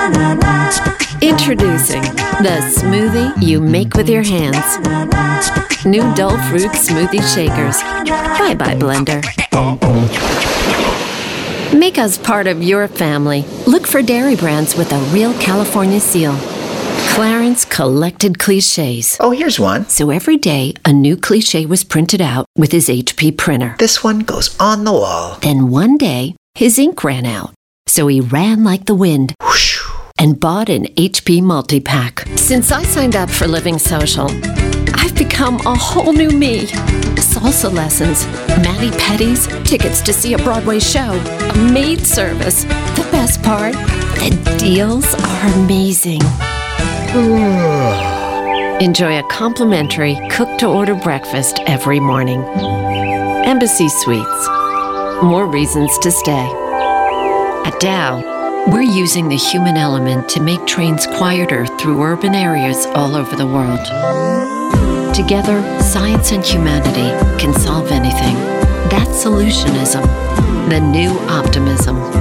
Introducing the smoothie you make with your hands. New Dull Fruit Smoothie Shakers. Bye-bye, blender. Make us part of your family. Look for dairy brands with a real California seal. Clarence collected cliches. Oh, here's one. So every day, a new cliche was printed out with his HP printer. This one goes on the wall. Then one day, his ink ran out. So he ran like the wind. Whoosh. And bought an HP multi-pack. Since I signed up for Living Social, I've become a whole new me. Salsa lessons, mani-pedis, tickets to see a Broadway show, a maid service. The best part, the deals are amazing. Enjoy a complimentary cook-to-order breakfast every morning. Embassy Suites. More reasons to stay. At Dow, we're using the human element to make trains quieter through urban areas all over the world. Together, science and humanity can solve anything. That's solutionism, the new optimism.